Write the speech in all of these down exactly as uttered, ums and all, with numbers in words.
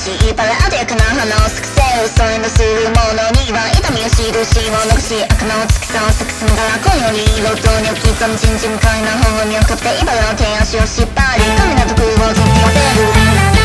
しいパラード役な花を咲かせるそういうのするものには痛みや印を残し悪の月さを咲かすんだら今より色とに刻むちんちんかいな方に向かって茨の手足を縛り神の毒をずっと混ぜる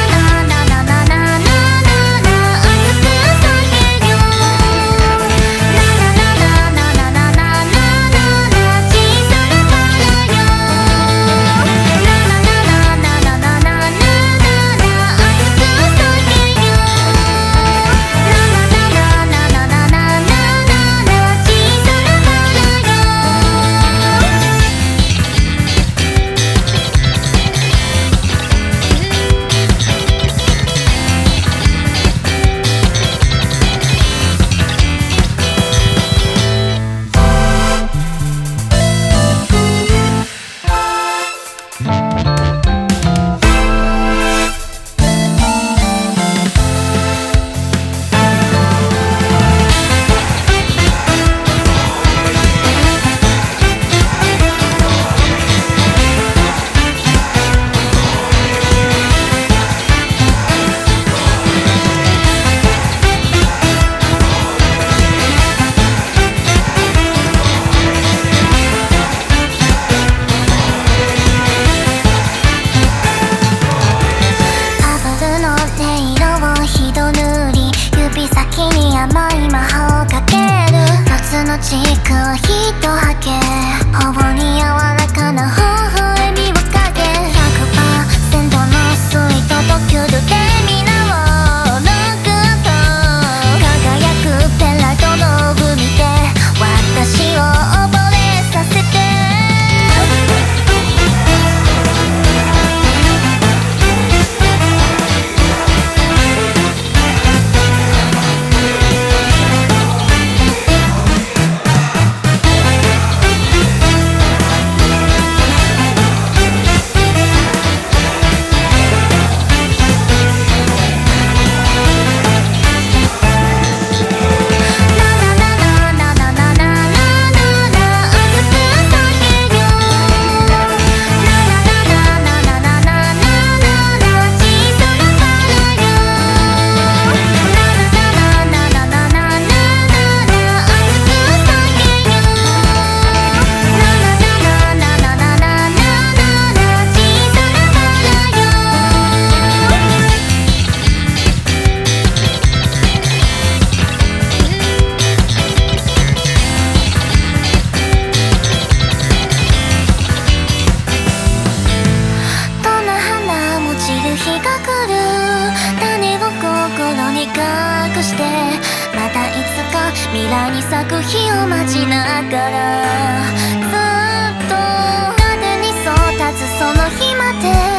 チークをひとはけ頬に柔らかな微笑みをかけ ひゃくパーセント のスイートとキュールで皆をロックと輝くペンライトの海で私を溺れさせてまたいつか未来に咲く日を待ちながらずっと風にそう立つその日まで